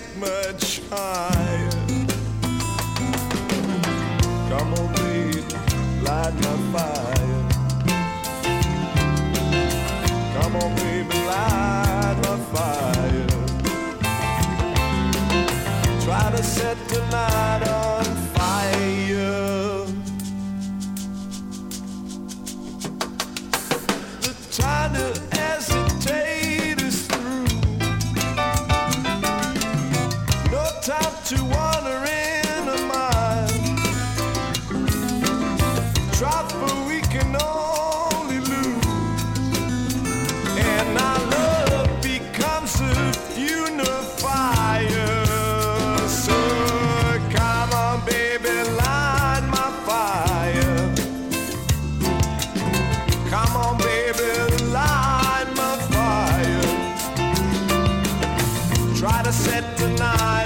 get much higher. Come on, baby, light my fire. Come on, baby, light my fire. Try to set the night on fire. The time to hesitate is through. No time to wander in a mile. Try for we can only lose. And our love becomes a funeral fire. So come on, baby, light my fire. Come on, baby, light my fire. Try to set the night